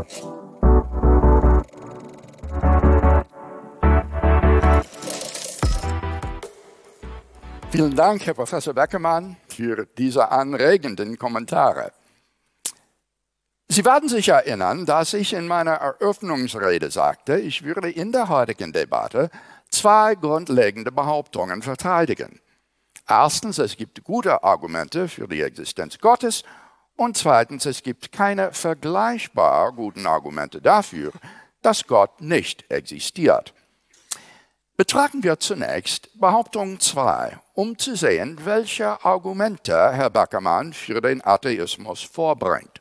Vielen Dank, Herr Professor Beckermann, für diese anregenden Kommentare. Sie werden sich erinnern, dass ich in meiner Eröffnungsrede sagte, ich würde in der heutigen Debatte zwei grundlegende Behauptungen verteidigen. Erstens, es gibt gute Argumente für die Existenz Gottes und zweitens, es gibt keine vergleichbar guten Argumente dafür, dass Gott nicht existiert. Betrachten wir zunächst Behauptung 2, um zu sehen, welche Argumente Herr Beckermann für den Atheismus vorbringt.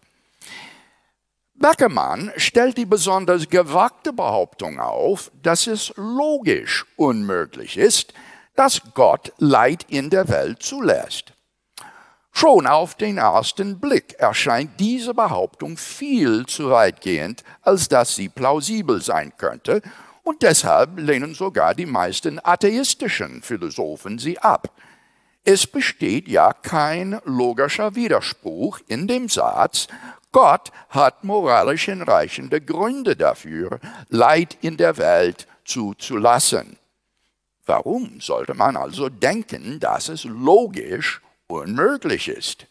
Beckermann stellt die besonders gewagte Behauptung auf, dass es logisch unmöglich ist, dass Gott Leid in der Welt zulässt. Schon auf den ersten Blick erscheint diese Behauptung viel zu weitgehend, als dass sie plausibel sein könnte, und deshalb lehnen sogar die meisten atheistischen Philosophen sie ab. Es besteht ja kein logischer Widerspruch in dem Satz, Gott hat moralisch hinreichende Gründe dafür, Leid in der Welt zuzulassen. Warum sollte man also denken, dass es logisch unmöglich ist?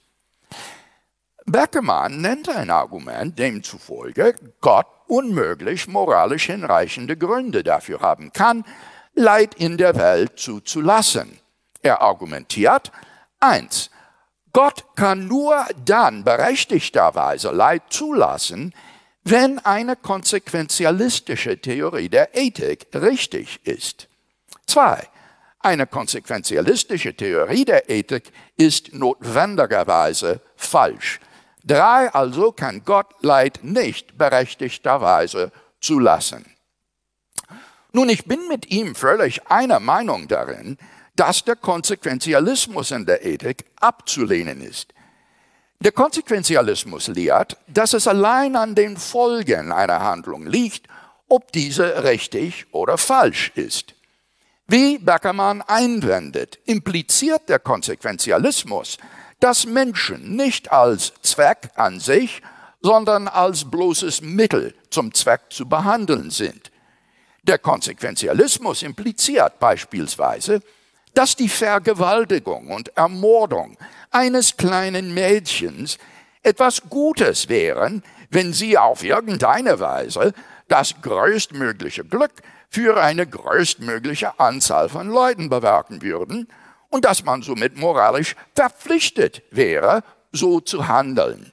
Beckermann nennt ein Argument, demzufolge Gott unmöglich moralisch hinreichende Gründe dafür haben kann, Leid in der Welt zuzulassen. Er argumentiert, 1. Gott kann nur dann berechtigterweise Leid zulassen, wenn eine konsequenzialistische Theorie der Ethik richtig ist. 2. Eine konsequenzialistische Theorie der Ethik ist notwendigerweise falsch. 3. Also kann Gott Leid nicht berechtigterweise zulassen. Nun, ich bin mit ihm völlig einer Meinung darin, dass der Konsequenzialismus in der Ethik abzulehnen ist. Der Konsequenzialismus lehrt, dass es allein an den Folgen einer Handlung liegt, ob diese richtig oder falsch ist. Wie Beckermann einwendet, impliziert der Konsequenzialismus, dass Menschen nicht als Zweck an sich, sondern als bloßes Mittel zum Zweck zu behandeln sind. Der Konsequenzialismus impliziert beispielsweise, dass die Vergewaltigung und Ermordung eines kleinen Mädchens etwas Gutes wären, wenn sie auf irgendeine Weise das größtmögliche Glück für eine größtmögliche Anzahl von Leuten bewirken würden und dass man somit moralisch verpflichtet wäre, so zu handeln.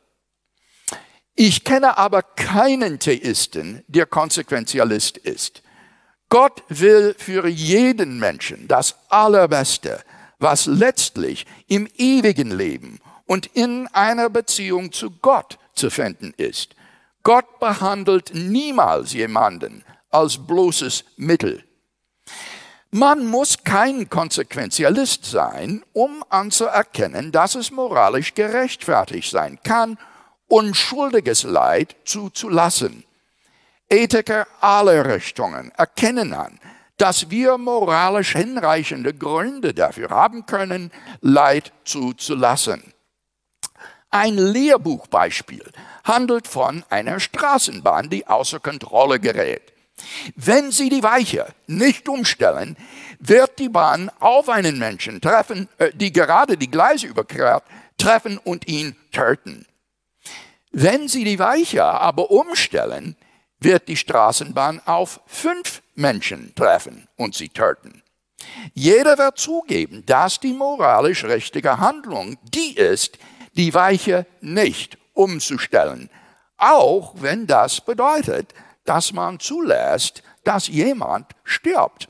Ich kenne aber keinen Theisten, der Konsequenzialist ist. Gott will für jeden Menschen das Allerbeste, was letztlich im ewigen Leben und in einer Beziehung zu Gott zu finden ist. Gott behandelt niemals jemanden als bloßes Mittel. Man muss kein Konsequenzialist sein, um anzuerkennen, dass es moralisch gerechtfertigt sein kann, unschuldiges Leid zuzulassen. Ethiker aller Richtungen erkennen an, dass wir moralisch hinreichende Gründe dafür haben können, Leid zuzulassen. Ein Lehrbuchbeispiel handelt von einer Straßenbahn, die außer Kontrolle gerät. Wenn Sie die Weiche nicht umstellen, wird die Bahn auf einen Menschen treffen, die gerade die Gleise überquert, treffen und ihn töten. Wenn Sie die Weiche aber umstellen, wird die Straßenbahn auf 5 Menschen treffen und sie töten. Jeder wird zugeben, dass die moralisch richtige Handlung die ist, die Weiche nicht umzustellen, auch wenn das bedeutet, dass man zulässt, dass jemand stirbt.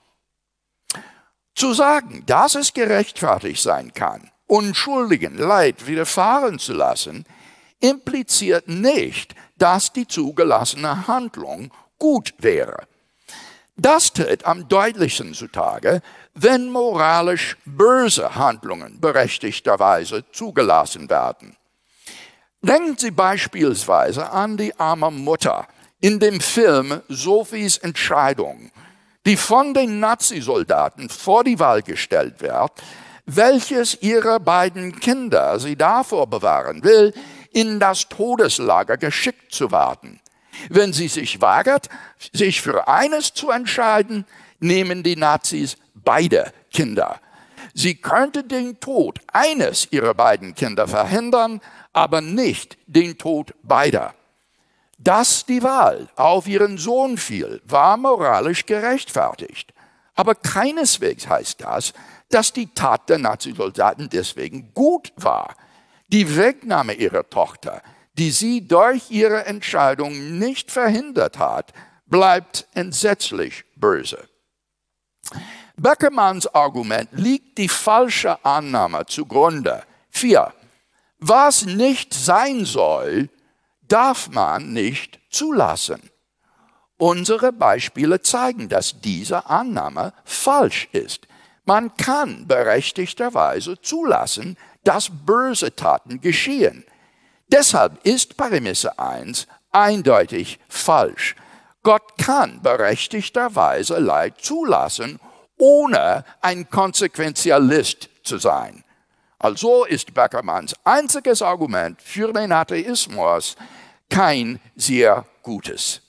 Zu sagen, dass es gerechtfertigt sein kann, Unschuldigen Leid widerfahren zu lassen, impliziert nicht, dass die zugelassene Handlung gut wäre. Das tritt am deutlichsten zutage, wenn moralisch böse Handlungen berechtigterweise zugelassen werden. Denken Sie beispielsweise an die arme Mutter in dem Film Sophies Entscheidung, die von den Nazisoldaten vor die Wahl gestellt wird, welches ihrer beiden Kinder sie davor bewahren will, in das Todeslager geschickt zu werden. Wenn sie sich weigert, sich für eines zu entscheiden, nehmen die Nazis beide Kinder. Sie könnte den Tod eines ihrer beiden Kinder verhindern, aber nicht den Tod beider. Dass die Wahl auf ihren Sohn fiel, war moralisch gerechtfertigt. Aber keineswegs heißt das, dass die Tat der Nazisoldaten deswegen gut war. Die Wegnahme ihrer Tochter, die sie durch ihre Entscheidung nicht verhindert hat, bleibt entsetzlich böse. Beckermanns Argument liegt die falsche Annahme zugrunde. 4. Was nicht sein soll, darf man nicht zulassen. Unsere Beispiele zeigen, dass diese Annahme falsch ist. Man kann berechtigterweise zulassen, dass böse Taten geschehen. Deshalb ist Prämisse 1 eindeutig falsch. Gott kann berechtigterweise Leid zulassen, ohne ein Konsequenzialist zu sein. Also ist Beckermanns einziges Argument für den Atheismus kein sehr gutes.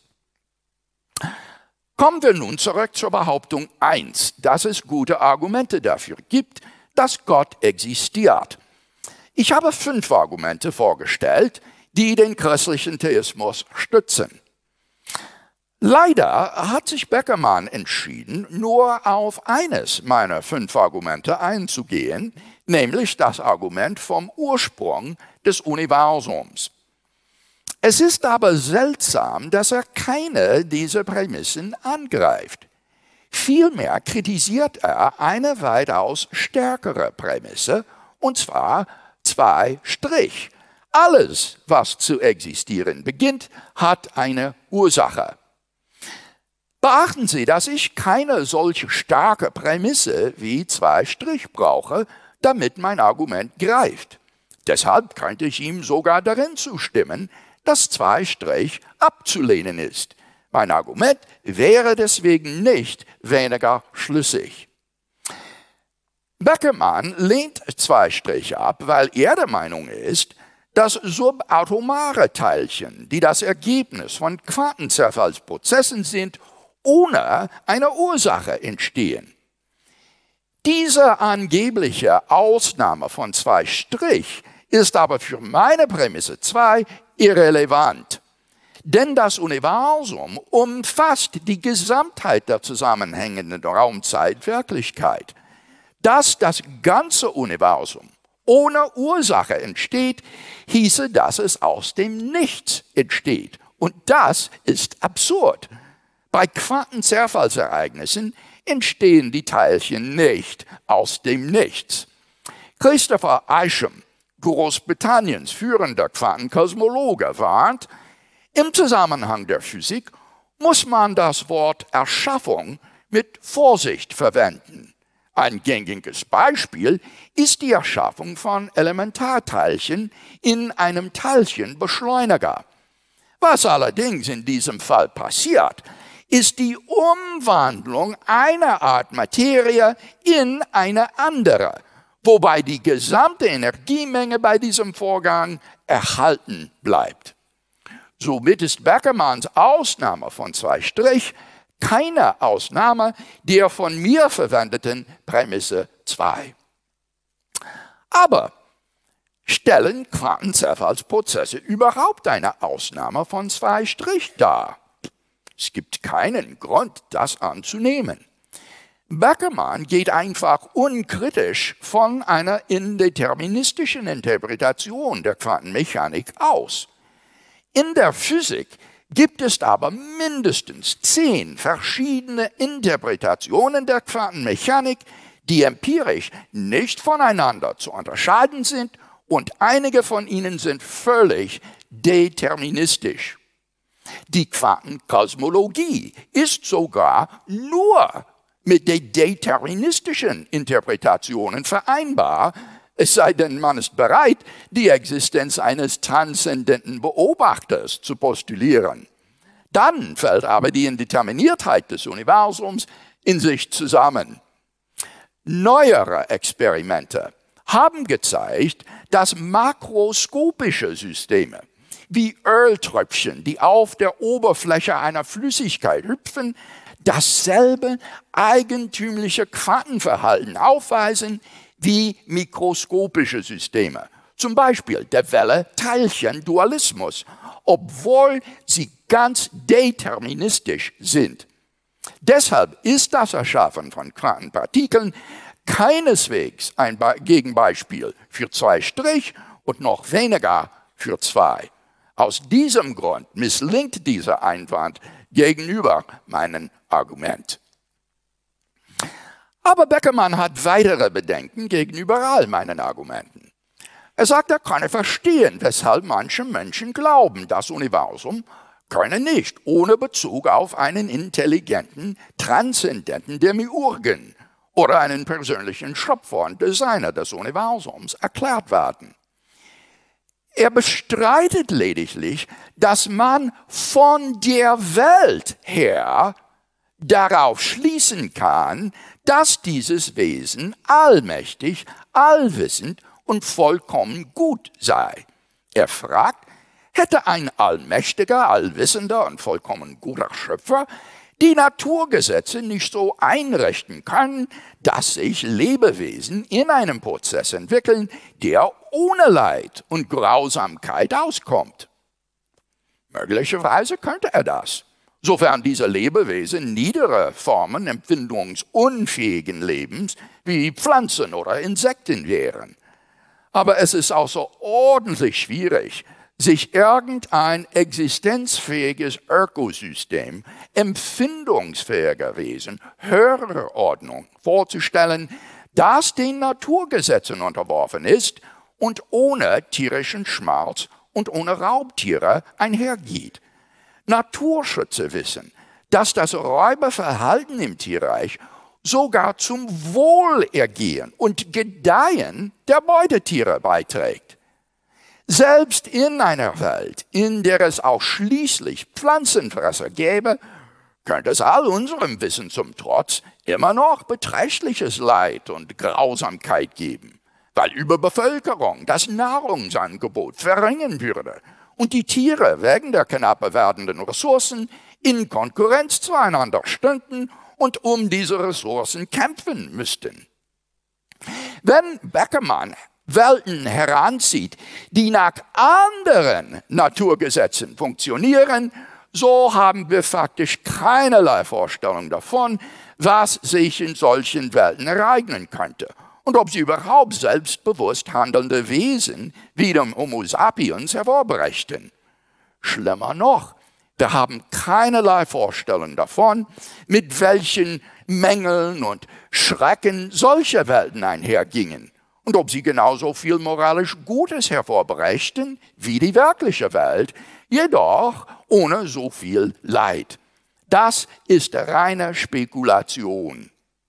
Kommen wir nun zurück zur Behauptung 1, dass es gute Argumente dafür gibt, dass Gott existiert. Ich habe 5 Argumente vorgestellt, die den christlichen Theismus stützen. Leider hat sich Beckermann entschieden, nur auf eines meiner 5 Argumente einzugehen, nämlich das Argument vom Ursprung des Universums. Es ist aber seltsam, dass er keine dieser Prämissen angreift. Vielmehr kritisiert er eine weitaus stärkere Prämisse, und zwar 2 Strich. Alles, was zu existieren beginnt, hat eine Ursache. Beachten Sie, dass ich keine solche starke Prämisse wie 2 Strich brauche, damit mein Argument greift. Deshalb könnte ich ihm sogar darin zustimmen, dass 2 Strich abzulehnen ist. Mein Argument wäre deswegen nicht weniger schlüssig. Beckermann lehnt 2 Strich ab, weil er der Meinung ist, dass subatomare Teilchen, die das Ergebnis von Quantenzerfallsprozessen sind, ohne eine Ursache entstehen. Diese angebliche Ausnahme von 2 Strich ist aber für meine Prämisse 2 irrelevant. Denn das Universum umfasst die Gesamtheit der zusammenhängenden Raumzeitwirklichkeit. Dass das ganze Universum ohne Ursache entsteht, hieße, dass es aus dem Nichts entsteht. Und das ist absurd. Bei Quantenzerfallsereignissen entstehen die Teilchen nicht aus dem Nichts. Christopher Isham, Großbritanniens führender Quantenkosmologe, warnt, im Zusammenhang der Physik muss man das Wort Erschaffung mit Vorsicht verwenden. Ein gängiges Beispiel ist die Erschaffung von Elementarteilchen in einem Teilchenbeschleuniger. Was allerdings in diesem Fall passiert, ist die Umwandlung einer Art Materie in eine andere, wobei die gesamte Energiemenge bei diesem Vorgang erhalten bleibt. Somit ist Beckermanns Ausnahme von 2 Strich keine Ausnahme der von mir verwendeten Prämisse 2. Aber stellen Quantenzerfallsprozesse überhaupt eine Ausnahme von 2 Strich dar? Es gibt keinen Grund, das anzunehmen. Beckermann geht einfach unkritisch von einer indeterministischen Interpretation der Quantenmechanik aus. In der Physik gibt es aber mindestens 10 verschiedene Interpretationen der Quantenmechanik, die empirisch nicht voneinander zu unterscheiden sind, und einige von ihnen sind völlig deterministisch. Die Quantenkosmologie ist sogar nur mit den deterministischen Interpretationen vereinbar, es sei denn, man ist bereit, die Existenz eines transzendenten Beobachters zu postulieren. Dann fällt aber die Indeterminiertheit des Universums in sich zusammen. Neuere Experimente haben gezeigt, dass makroskopische Systeme, wie Öltröpfchen, die auf der Oberfläche einer Flüssigkeit hüpfen, dasselbe eigentümliche Quantenverhalten aufweisen wie mikroskopische Systeme. Zum Beispiel der Welle-Teilchen-Dualismus, obwohl sie ganz deterministisch sind. Deshalb ist das Erschaffen von Quantenpartikeln keineswegs ein Gegenbeispiel für 2' und noch weniger für 2. Aus diesem Grund misslingt dieser Einwand gegenüber meinem Argument. Aber Beckermann hat weitere Bedenken gegenüber all meinen Argumenten. Er sagt, er könne verstehen, weshalb manche Menschen glauben, das Universum könne nicht ohne Bezug auf einen intelligenten, transzendenten Demiurgen oder einen persönlichen Schöpfer und Designer des Universums erklärt werden. Er bestreitet lediglich, dass man von der Welt her darauf schließen kann, dass dieses Wesen allmächtig, allwissend und vollkommen gut sei. Er fragt, hätte ein allmächtiger, allwissender und vollkommen guter Schöpfer die Naturgesetze nicht so einrichten können, dass sich Lebewesen in einem Prozess entwickeln, der ohne Leid und Grausamkeit auskommt? Möglicherweise könnte er das, sofern diese Lebewesen niedere Formen empfindungsunfähigen Lebens wie Pflanzen oder Insekten wären. Aber es ist außerordentlich schwierig, sich irgendein existenzfähiges Ökosystem, empfindungsfähiger Wesen, höherer Ordnung vorzustellen, das den Naturgesetzen unterworfen ist und ohne tierischen Schmerz und ohne Raubtiere einhergeht. Naturschützer wissen, dass das Räuberverhalten im Tierreich sogar zum Wohlergehen und Gedeihen der Beutetiere beiträgt. Selbst in einer Welt, in der es auch schließlich Pflanzenfresser gäbe, könnte es all unserem Wissen zum Trotz immer noch beträchtliches Leid und Grausamkeit geben, weil Überbevölkerung das Nahrungsangebot verringern würde und die Tiere wegen der knapper werdenden Ressourcen in Konkurrenz zueinander stünden und um diese Ressourcen kämpfen müssten. Wenn Beckermann Welten heranzieht, die nach anderen Naturgesetzen funktionieren, so haben wir faktisch keinerlei Vorstellung davon, was sich in solchen Welten ereignen könnte und ob sie überhaupt selbstbewusst handelnde Wesen wie dem Homo sapiens hervorbrächten. Schlimmer noch, wir haben keinerlei Vorstellung davon, mit welchen Mängeln und Schrecken solche Welten einhergingen und ob sie genauso viel moralisch Gutes hervorbrächten wie die wirkliche Welt, jedoch ohne so viel Leid. Das ist reine Spekulation.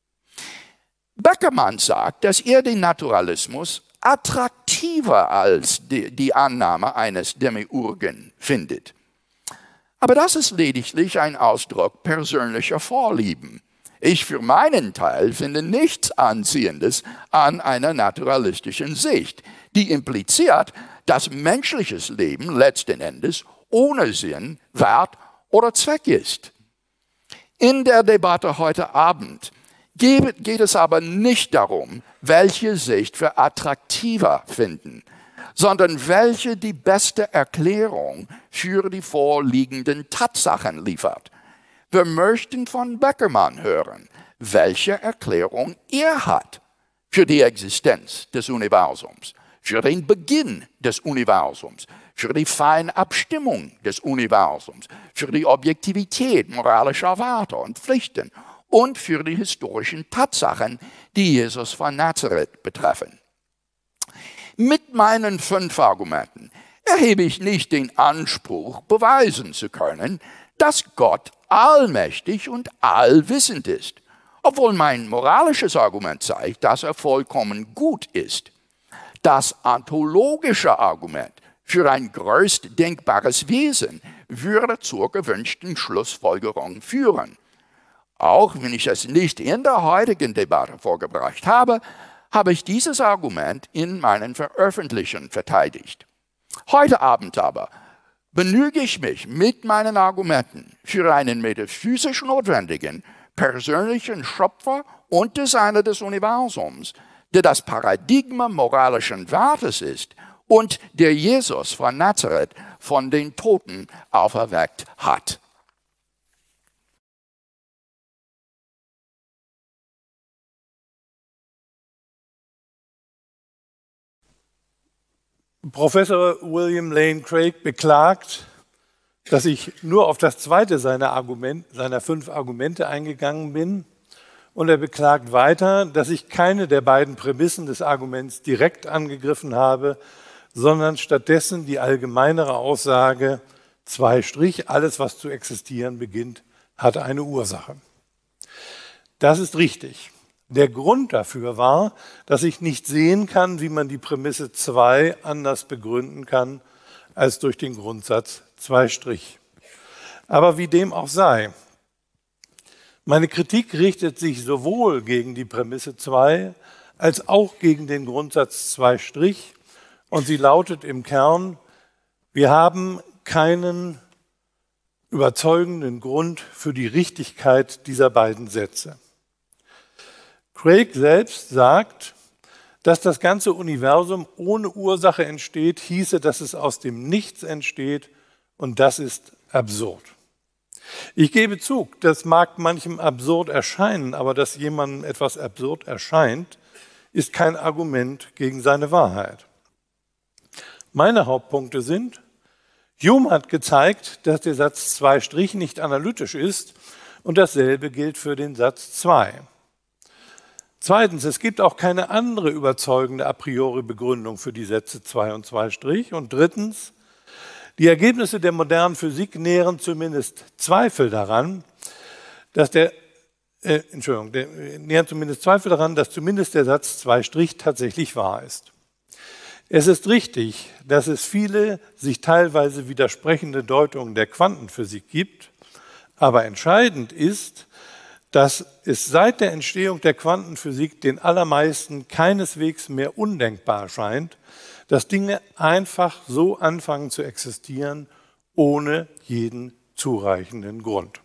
Beckermann sagt, dass er den Naturalismus attraktiver als die Annahme eines Demiurgen findet. Aber das ist lediglich ein Ausdruck persönlicher Vorlieben. Ich für meinen Teil finde nichts Anziehendes an einer naturalistischen Sicht, die impliziert, dass menschliches Leben letzten Endes ohne Sinn, Wert oder Zweck ist. In der Debatte heute Abend geht es aber nicht darum, welche Sicht wir attraktiver finden, sondern welche die beste Erklärung für die vorliegenden Tatsachen liefert. Wir möchten von Beckermann hören, welche Erklärung er hat für die Existenz des Universums, für den Beginn des Universums, für die Feinabstimmung des Universums, für die Objektivität moralischer Werte und Pflichten und für die historischen Tatsachen, die Jesus von Nazareth betreffen. Mit meinen 5 Argumenten erhebe ich nicht den Anspruch, beweisen zu können, dass Gott allmächtig und allwissend ist, obwohl mein moralisches Argument zeigt, dass er vollkommen gut ist. Das ontologische Argument für ein größt denkbares Wesen würde zur gewünschten Schlussfolgerung führen. Auch wenn ich es nicht in der heutigen Debatte vorgebracht habe, habe ich dieses Argument in meinen Veröffentlichungen verteidigt. Heute Abend aber Benüge ich mich mit meinen Argumenten für einen metaphysisch notwendigen, persönlichen Schöpfer und Designer des Universums, der das Paradigma moralischen Wertes ist und der Jesus von Nazareth von den Toten auferweckt hat. Professor William Lane Craig beklagt, dass ich nur auf das zweite seiner 5 Argumente eingegangen bin. Und er beklagt weiter, dass ich keine der beiden Prämissen des Arguments direkt angegriffen habe, sondern stattdessen die allgemeinere Aussage, alles, was zu existieren beginnt, hat eine Ursache. Das ist richtig. Der Grund dafür war, dass ich nicht sehen kann, wie man die Prämisse 2 anders begründen kann, als durch den Grundsatz 2'. Aber wie dem auch sei, meine Kritik richtet sich sowohl gegen die Prämisse 2 als auch gegen den Grundsatz 2', und sie lautet im Kern: Wir haben keinen überzeugenden Grund für die Richtigkeit dieser beiden Sätze. Craig selbst sagt, dass das ganze Universum ohne Ursache entsteht, hieße, dass es aus dem Nichts entsteht, und das ist absurd. Ich gebe zu, das mag manchem absurd erscheinen, aber dass jemandem etwas absurd erscheint, ist kein Argument gegen seine Wahrheit. Meine Hauptpunkte sind: Hume hat gezeigt, dass der Satz 2' nicht analytisch ist, und dasselbe gilt für den Satz 2. Zweitens, es gibt auch keine andere überzeugende a priori Begründung für die Sätze 2 und 2'. Und drittens, die Ergebnisse der modernen Physik nähren zumindest Zweifel daran, dass zumindest der Satz 2' tatsächlich wahr ist. Es ist richtig, dass es viele sich teilweise widersprechende Deutungen der Quantenphysik gibt, aber entscheidend ist, dass es seit der Entstehung der Quantenphysik den allermeisten keineswegs mehr undenkbar scheint, dass Dinge einfach so anfangen zu existieren, ohne jeden zureichenden Grund.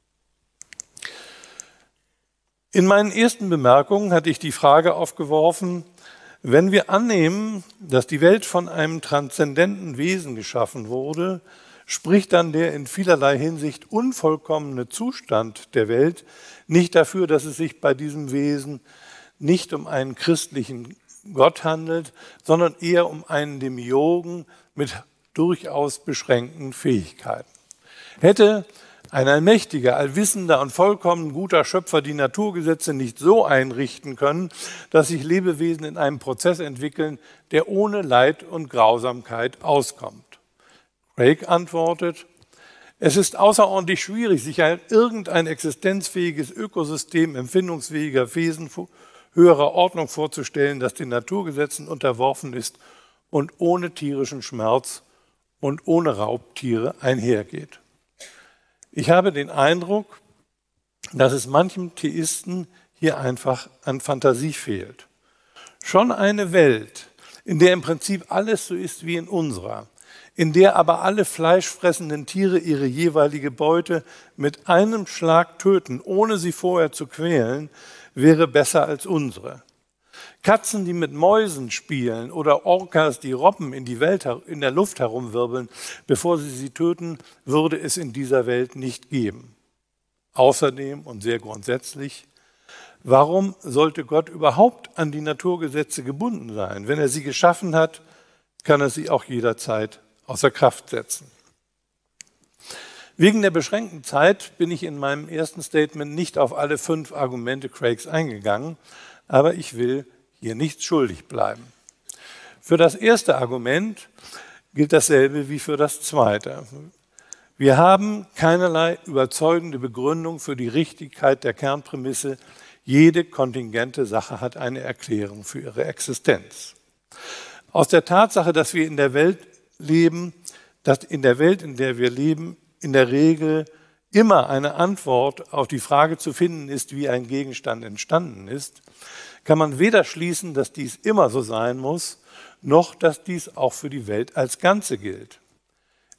In meinen ersten Bemerkungen hatte ich die Frage aufgeworfen: Wenn wir annehmen, dass die Welt von einem transzendenten Wesen geschaffen wurde, spricht dann der in vielerlei Hinsicht unvollkommene Zustand der Welt nicht dafür, dass es sich bei diesem Wesen nicht um einen christlichen Gott handelt, sondern eher um einen Demiurgen mit durchaus beschränkten Fähigkeiten? Hätte ein allmächtiger, allwissender und vollkommen guter Schöpfer die Naturgesetze nicht so einrichten können, dass sich Lebewesen in einem Prozess entwickeln, der ohne Leid und Grausamkeit auskommt? Craig antwortet: Es ist außerordentlich schwierig, sich irgendein existenzfähiges Ökosystem empfindungsfähiger Wesen höherer Ordnung vorzustellen, das den Naturgesetzen unterworfen ist und ohne tierischen Schmerz und ohne Raubtiere einhergeht. Ich habe den Eindruck, dass es manchem Theisten hier einfach an Fantasie fehlt. Schon eine Welt, in der im Prinzip alles so ist wie in unserer, in der aber alle fleischfressenden Tiere ihre jeweilige Beute mit einem Schlag töten, ohne sie vorher zu quälen, wäre besser als unsere. Katzen, die mit Mäusen spielen, oder Orcas, die Robben in der Luft herumwirbeln, bevor sie töten, würde es in dieser Welt nicht geben. Außerdem und sehr grundsätzlich: Warum sollte Gott überhaupt an die Naturgesetze gebunden sein? Wenn er sie geschaffen hat, kann er sie auch jederzeit außer Kraft setzen. Wegen der beschränkten Zeit bin ich in meinem ersten Statement nicht auf alle 5 Argumente Craigs eingegangen, aber ich will hier nichts schuldig bleiben. Für das erste Argument gilt dasselbe wie für das zweite. Wir haben keinerlei überzeugende Begründung für die Richtigkeit der Kernprämisse: Jede kontingente Sache hat eine Erklärung für ihre Existenz. Aus der Tatsache, dass wir in der Welt leben, dass in der Welt, in der wir leben, in der Regel immer eine Antwort auf die Frage zu finden ist, wie ein Gegenstand entstanden ist, kann man weder schließen, dass dies immer so sein muss, noch dass dies auch für die Welt als Ganze gilt.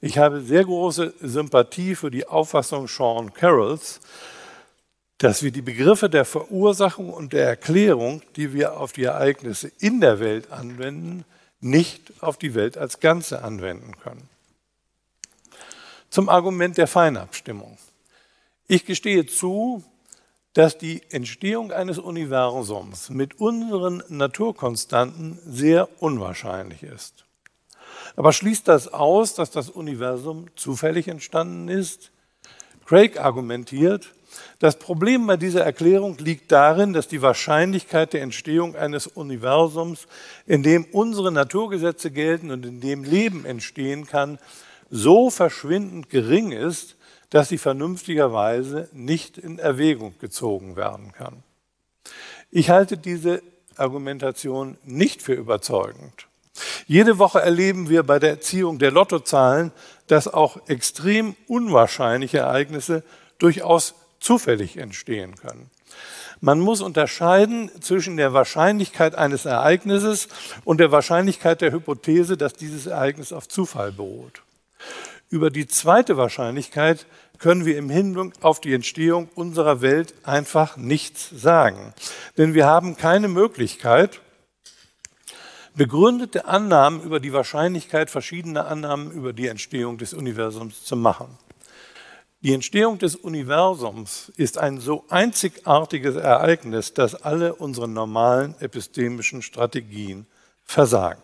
Ich habe sehr große Sympathie für die Auffassung Sean Carrolls, dass wir die Begriffe der Verursachung und der Erklärung, die wir auf die Ereignisse in der Welt anwenden, nicht auf die Welt als Ganze anwenden können. Zum Argument der Feinabstimmung. Ich gestehe zu, dass die Entstehung eines Universums mit unseren Naturkonstanten sehr unwahrscheinlich ist. Aber schließt das aus, dass das Universum zufällig entstanden ist? Craig argumentiert, das Problem bei dieser Erklärung liegt darin, dass die Wahrscheinlichkeit der Entstehung eines Universums, in dem unsere Naturgesetze gelten und in dem Leben entstehen kann, so verschwindend gering ist, dass sie vernünftigerweise nicht in Erwägung gezogen werden kann. Ich halte diese Argumentation nicht für überzeugend. Jede Woche erleben wir bei der Erziehung der Lottozahlen, dass auch extrem unwahrscheinliche Ereignisse durchaus zufällig entstehen können. Man muss unterscheiden zwischen der Wahrscheinlichkeit eines Ereignisses und der Wahrscheinlichkeit der Hypothese, dass dieses Ereignis auf Zufall beruht. Über die zweite Wahrscheinlichkeit können wir im Hinblick auf die Entstehung unserer Welt einfach nichts sagen. Denn wir haben keine Möglichkeit, begründete Annahmen über die Wahrscheinlichkeit verschiedener Annahmen über die Entstehung des Universums zu machen. Die Entstehung des Universums ist ein so einzigartiges Ereignis, dass alle unsere normalen epistemischen Strategien versagen.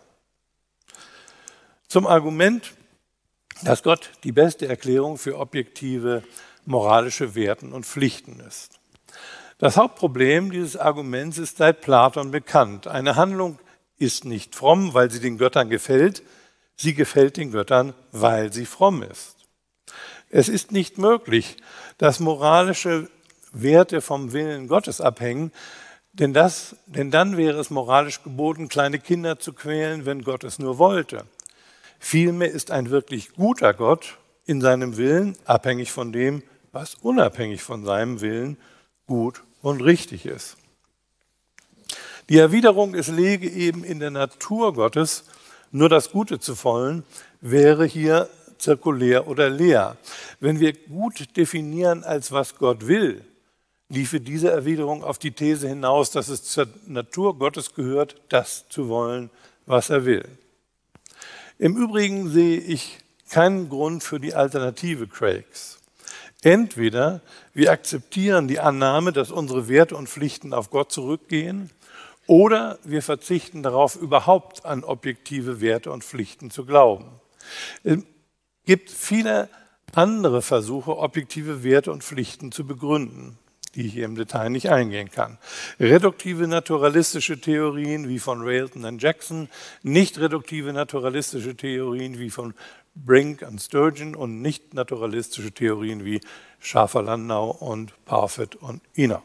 Zum Argument, dass Gott die beste Erklärung für objektive moralische Werten und Pflichten ist. Das Hauptproblem dieses Arguments ist seit Platon bekannt. Eine Handlung ist nicht fromm, weil sie den Göttern gefällt. Sie gefällt den Göttern, weil sie fromm ist. Es ist nicht möglich, dass moralische Werte vom Willen Gottes abhängen, denn dann wäre es moralisch geboten, kleine Kinder zu quälen, wenn Gott es nur wollte. Vielmehr ist ein wirklich guter Gott in seinem Willen abhängig von dem, was unabhängig von seinem Willen gut und richtig ist. Die Erwiderung, es läge eben in der Natur Gottes, nur das Gute zu wollen, wäre hier zirkulär oder leer. Wenn wir gut definieren, als was Gott will, liefe diese Erwiderung auf die These hinaus, dass es zur Natur Gottes gehört, das zu wollen, was er will. Im Übrigen sehe ich keinen Grund für die Alternative Craigs. Entweder wir akzeptieren die Annahme, dass unsere Werte und Pflichten auf Gott zurückgehen, oder wir verzichten darauf, überhaupt an objektive Werte und Pflichten zu glauben. Es gibt viele andere Versuche, objektive Werte und Pflichten zu begründen, die ich hier im Detail nicht eingehen kann. Reduktive naturalistische Theorien wie von Railton und Jackson, nicht reduktive naturalistische Theorien wie von Brink und Sturgeon und nicht naturalistische Theorien wie Schafer-Landau und Parfit und Enoch.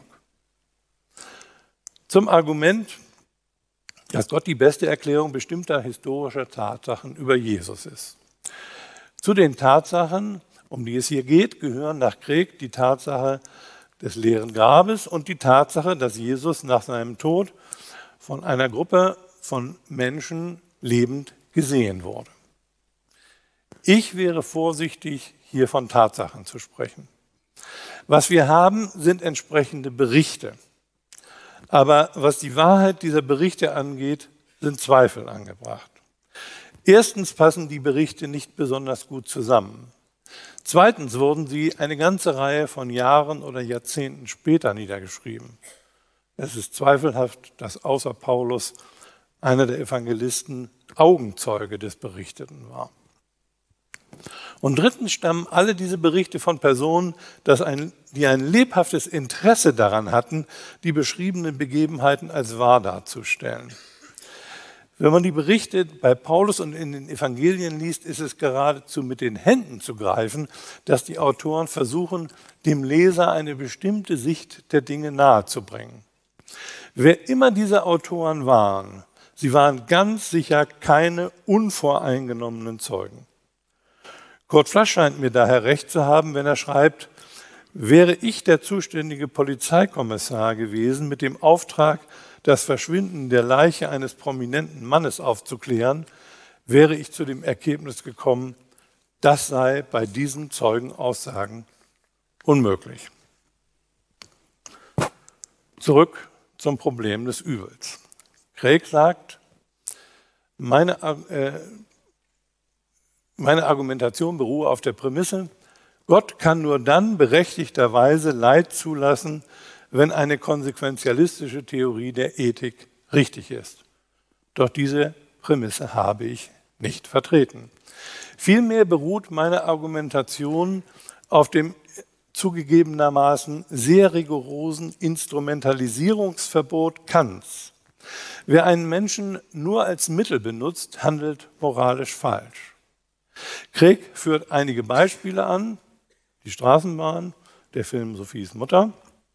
Zum Argument, dass Gott die beste Erklärung bestimmter historischer Tatsachen über Jesus ist. Zu den Tatsachen, um die es hier geht, gehören nach Craig die Tatsache des leeren Grabes und die Tatsache, dass Jesus nach seinem Tod von einer Gruppe von Menschen lebend gesehen wurde. Ich wäre vorsichtig, hier von Tatsachen zu sprechen. Was wir haben, sind entsprechende Berichte. Aber was die Wahrheit dieser Berichte angeht, sind Zweifel angebracht. Erstens passen die Berichte nicht besonders gut zusammen. Zweitens wurden sie eine ganze Reihe von Jahren oder Jahrzehnten später niedergeschrieben. Es ist zweifelhaft, dass außer Paulus einer der Evangelisten Augenzeuge des Berichteten war. Und drittens stammen alle diese Berichte von Personen, die ein lebhaftes Interesse daran hatten, die beschriebenen Begebenheiten als wahr darzustellen. Wenn man die Berichte bei Paulus und in den Evangelien liest, ist es geradezu mit den Händen zu greifen, dass die Autoren versuchen, dem Leser eine bestimmte Sicht der Dinge nahezubringen. Wer immer diese Autoren waren, sie waren ganz sicher keine unvoreingenommenen Zeugen. Kurt Flasch scheint mir daher recht zu haben, wenn er schreibt, wäre ich der zuständige Polizeikommissar gewesen mit dem Auftrag, das Verschwinden der Leiche eines prominenten Mannes aufzuklären, wäre ich zu dem Ergebnis gekommen, Das sei bei diesen Zeugenaussagen unmöglich. Zurück zum Problem des Übels. Craig sagt, meine Argumentation beruhe auf der Prämisse, Gott kann nur dann berechtigterweise Leid zulassen, wenn eine konsequenzialistische Theorie der Ethik richtig ist. Doch diese Prämisse habe ich nicht vertreten. Vielmehr beruht meine Argumentation auf dem zugegebenermaßen sehr rigorosen Instrumentalisierungsverbot Kants. Wer einen Menschen nur als Mittel benutzt, handelt moralisch falsch. Craig führt einige Beispiele an, die Straßenbahn, der Film Sophies Mutter,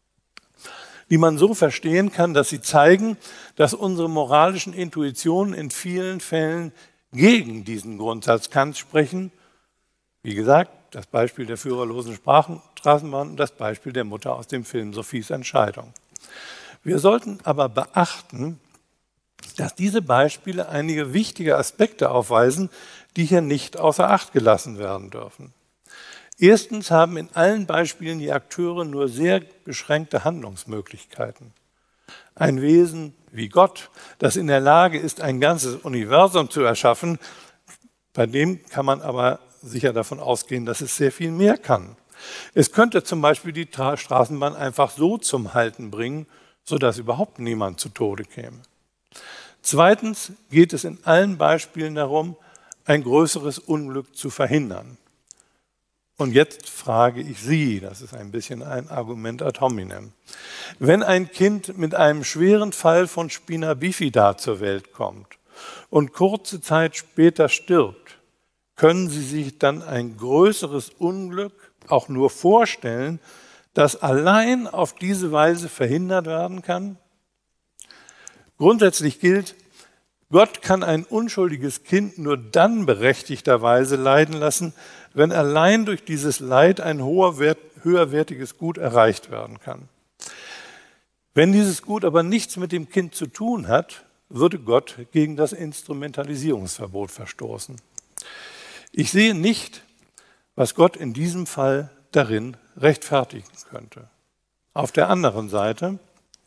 die man so verstehen kann, dass sie zeigen, dass unsere moralischen Intuitionen in vielen Fällen gegen diesen Grundsatz Kants sprechen. Wie gesagt, das Beispiel der führerlosen Straßenbahn und das Beispiel der Mutter aus dem Film Sophies Entscheidung. Wir sollten aber beachten, dass diese Beispiele einige wichtige Aspekte aufweisen, die hier nicht außer Acht gelassen werden dürfen. Erstens haben in allen Beispielen die Akteure nur sehr beschränkte Handlungsmöglichkeiten. Ein Wesen wie Gott, das in der Lage ist, ein ganzes Universum zu erschaffen, bei dem kann man aber sicher davon ausgehen, dass es sehr viel mehr kann. Es könnte zum Beispiel die Straßenbahn einfach so zum Halten bringen, sodass überhaupt niemand zu Tode käme. Zweitens geht es in allen Beispielen darum, ein größeres Unglück zu verhindern. Und jetzt frage ich Sie, das ist ein bisschen ein Argument ad hominem. Wenn ein Kind mit einem schweren Fall von Spina bifida zur Welt kommt und kurze Zeit später stirbt, können Sie sich dann ein größeres Unglück auch nur vorstellen, das allein auf diese Weise verhindert werden kann? Grundsätzlich gilt, Gott kann ein unschuldiges Kind nur dann berechtigterweise leiden lassen, wenn allein durch dieses Leid ein höherwertiges Gut erreicht werden kann. Wenn dieses Gut aber nichts mit dem Kind zu tun hat, würde Gott gegen das Instrumentalisierungsverbot verstoßen. Ich sehe nicht, was Gott in diesem Fall darin rechtfertigen könnte. Auf der anderen Seite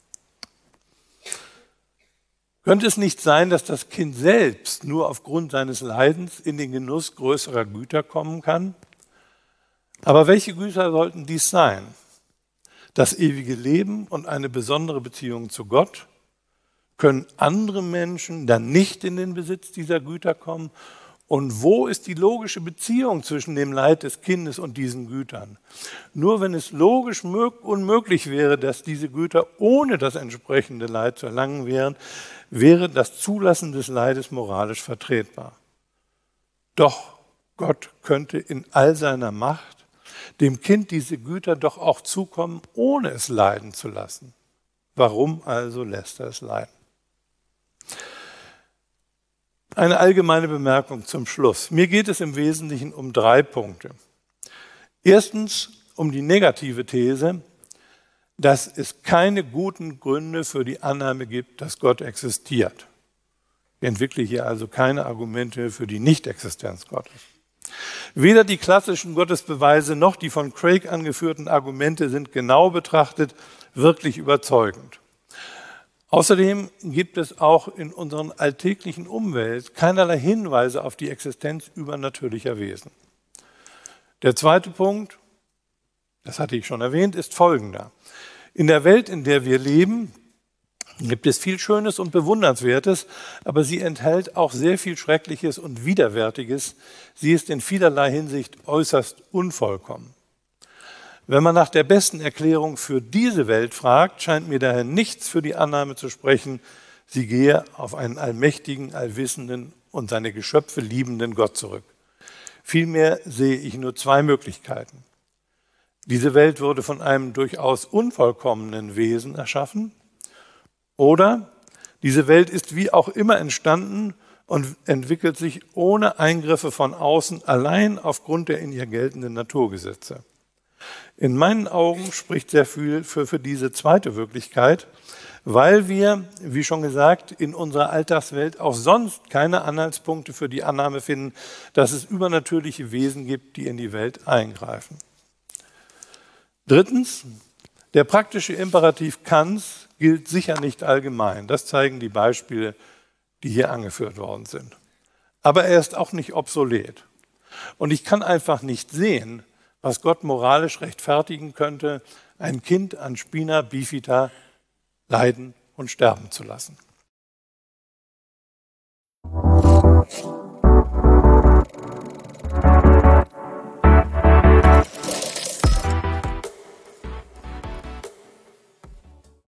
könnte es nicht sein, dass das Kind selbst nur aufgrund seines Leidens in den Genuss größerer Güter kommen kann? Aber welche Güter sollten dies sein? Das ewige Leben und eine besondere Beziehung zu Gott? Können andere Menschen dann nicht in den Besitz dieser Güter kommen? Und wo ist die logische Beziehung zwischen dem Leid des Kindes und diesen Gütern? Nur wenn es logisch unmöglich wäre, dass diese Güter ohne das entsprechende Leid zu erlangen wären, wäre das Zulassen des Leides moralisch vertretbar. Doch Gott könnte in all seiner Macht dem Kind diese Güter doch auch zukommen, ohne es leiden zu lassen. Warum also lässt er es leiden? Eine allgemeine Bemerkung zum Schluss. Mir geht es im Wesentlichen um 3 Punkte. Erstens um die negative These, dass es keine guten Gründe für die Annahme gibt, dass Gott existiert. Ich entwickle hier also keine Argumente für die Nichtexistenz Gottes. Weder die klassischen Gottesbeweise noch die von Craig angeführten Argumente sind genau betrachtet wirklich überzeugend. Außerdem gibt es auch in unserer alltäglichen Umwelt keinerlei Hinweise auf die Existenz übernatürlicher Wesen. Der zweite Punkt, das hatte ich schon erwähnt, ist folgender. In der Welt, in der wir leben, gibt es viel Schönes und Bewundernswertes, aber sie enthält auch sehr viel Schreckliches und Widerwärtiges. Sie ist in vielerlei Hinsicht äußerst unvollkommen. Wenn man nach der besten Erklärung für diese Welt fragt, scheint mir daher nichts für die Annahme zu sprechen, sie gehe auf einen allmächtigen, allwissenden und seine Geschöpfe liebenden Gott zurück. Vielmehr sehe ich nur 2 Möglichkeiten. Diese Welt wurde von einem durchaus unvollkommenen Wesen erschaffen, oder diese Welt ist wie auch immer entstanden und entwickelt sich ohne Eingriffe von außen, allein aufgrund der in ihr geltenden Naturgesetze. In meinen Augen spricht sehr viel für diese zweite Wirklichkeit, weil wir, wie schon gesagt, in unserer Alltagswelt auch sonst keine Anhaltspunkte für die Annahme finden, dass es übernatürliche Wesen gibt, die in die Welt eingreifen. Drittens, der praktische Imperativ Kants gilt sicher nicht allgemein. Das zeigen die Beispiele, die hier angeführt worden sind. Aber er ist auch nicht obsolet. Und ich kann einfach nicht sehen, was Gott moralisch rechtfertigen könnte, ein Kind an Spina bifida leiden und sterben zu lassen.